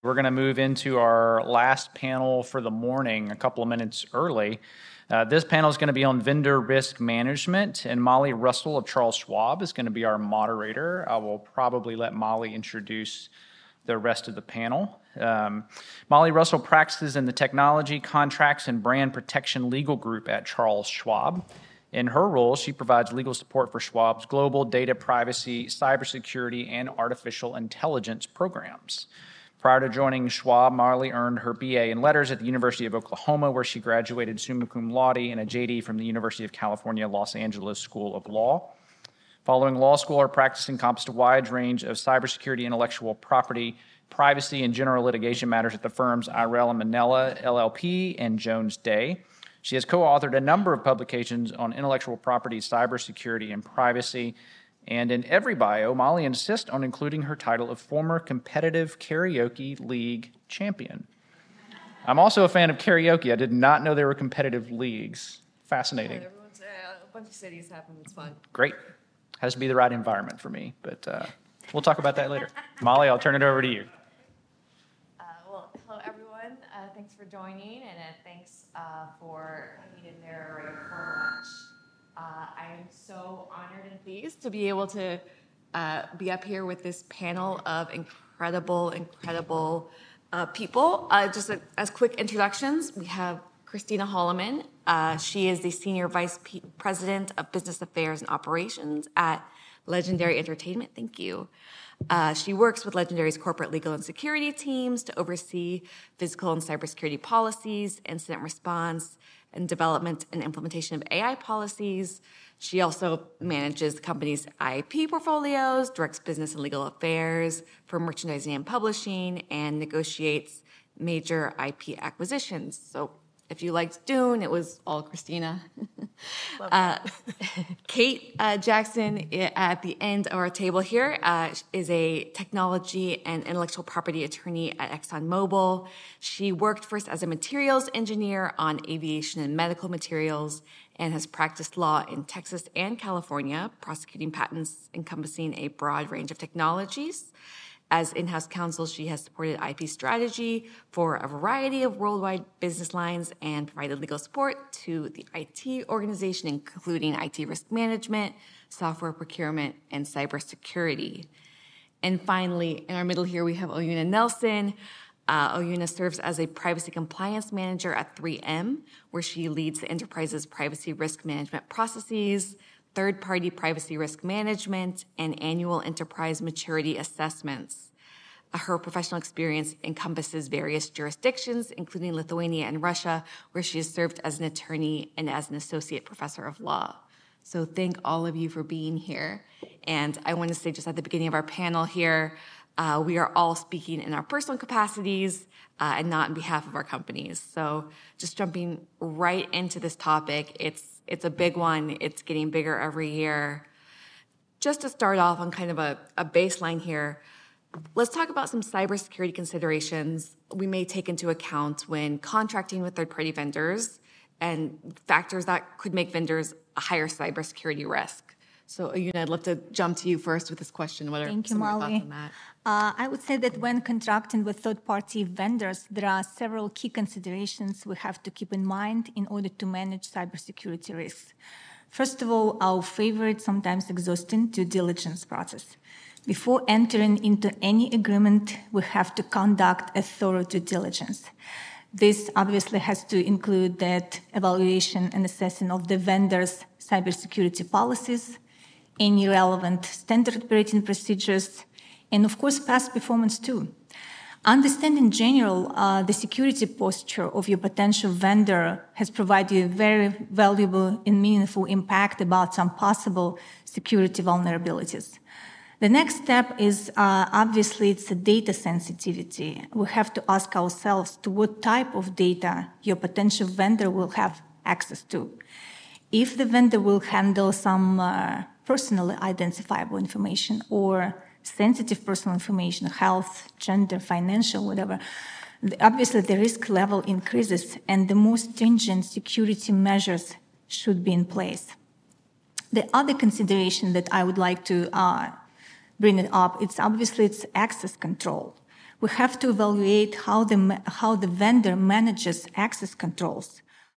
We're going to move into our last panel for the morning a couple of minutes early. This panel is going to be on vendor risk management, and Molly Russell of Charles Schwab is going to be our moderator. I will probably let Molly introduce the rest of the panel. Molly Russell practices in the technology, contracts, and brand protection legal group at Charles Schwab. In her role, she provides legal support for Schwab's global data privacy, cybersecurity, and artificial intelligence programs. Prior to joining Schwab, Molly earned her BA in letters at the University of Oklahoma, where she graduated summa cum laude, and a JD from the University of California, Los Angeles School of Law. Following law school, her practice encompassed a wide range of cybersecurity, intellectual property, privacy, and general litigation matters at the firms Irell & Manella, LLP, and Jones Day. She has co-authored a number of publications on intellectual property, cybersecurity, and privacy. And in every bio, Molly insists on including her title of former competitive karaoke league champion. I'm also a fan of karaoke. I did not know there were competitive leagues. Fascinating. A bunch of cities have them. It's fun. Great. Has to be the right environment for me, but we'll talk about that later. Molly, I'll turn it over to you. Hello, everyone. Thanks for joining, and thanks for hanging in there right before lunch. I am so honored and pleased to be able to be up here with this panel of incredible people. Just as quick introductions, we have Christina Holloman. She is the Senior Vice President of Business Affairs and Operations at Legendary Entertainment. Thank you. She works with Legendary's corporate legal and security teams to oversee physical and cybersecurity policies, incident response, and development and implementation of AI policies. She also manages the company's IP portfolios, directs business and legal affairs for merchandising and publishing, and negotiates major IP acquisitions. So if you liked Dune, it was all Christina. Kate Jackson at the end of our table here is a technology and intellectual property attorney at ExxonMobil. She worked first as a materials engineer on aviation and medical materials and has practiced law in Texas and California, prosecuting patents encompassing a broad range of technologies. As in-house counsel, she has supported IP strategy for a variety of worldwide business lines and provided legal support to the IT organization, including IT risk management, software procurement, and cybersecurity. And finally, in our middle here, we have Oyuna Nelson. Oyuna serves as a privacy compliance manager at 3M, where she leads the enterprise's privacy risk management processes, third-party privacy risk management, and annual enterprise maturity assessments. Her professional experience encompasses various jurisdictions, including Lithuania and Russia, where she has served as an attorney and as an associate professor of law. So thank all of you for being here. And I want to say just at the beginning of our panel here, we are all speaking in our personal capacities and not on behalf of our companies. So just jumping right into this topic, it's a big one. It's getting bigger every year. Just to start off on kind of a baseline here, let's talk about some cybersecurity considerations we may take into account when contracting with third-party vendors and factors that could make vendors a higher cybersecurity risk. So, Oyuna, I'd love to jump to you first with this question. What are some of your thoughts on that? I would say that when contracting with third-party vendors, there are several key considerations we have to keep in mind in order to manage cybersecurity risks. First of all, our favorite, sometimes exhausting, due diligence process. Before entering into any agreement, we have to conduct a thorough due diligence. This obviously has to include that evaluation and assessing of the vendor's cybersecurity policies, any relevant standard operating procedures, and of course, past performance too. Understand in general the security posture of your potential vendor has provided you a very valuable and meaningful impact about some possible security vulnerabilities. The next step is obviously it's a data sensitivity. We have to ask ourselves to what type of data your potential vendor will have access to. If the vendor will handle some personally identifiable information or sensitive personal information, health, gender, financial, whatever, obviously the risk level increases and the most stringent security measures should be in place. The other consideration that I would like to bring it up, it's access control. We have to evaluate how the vendor manages access controls.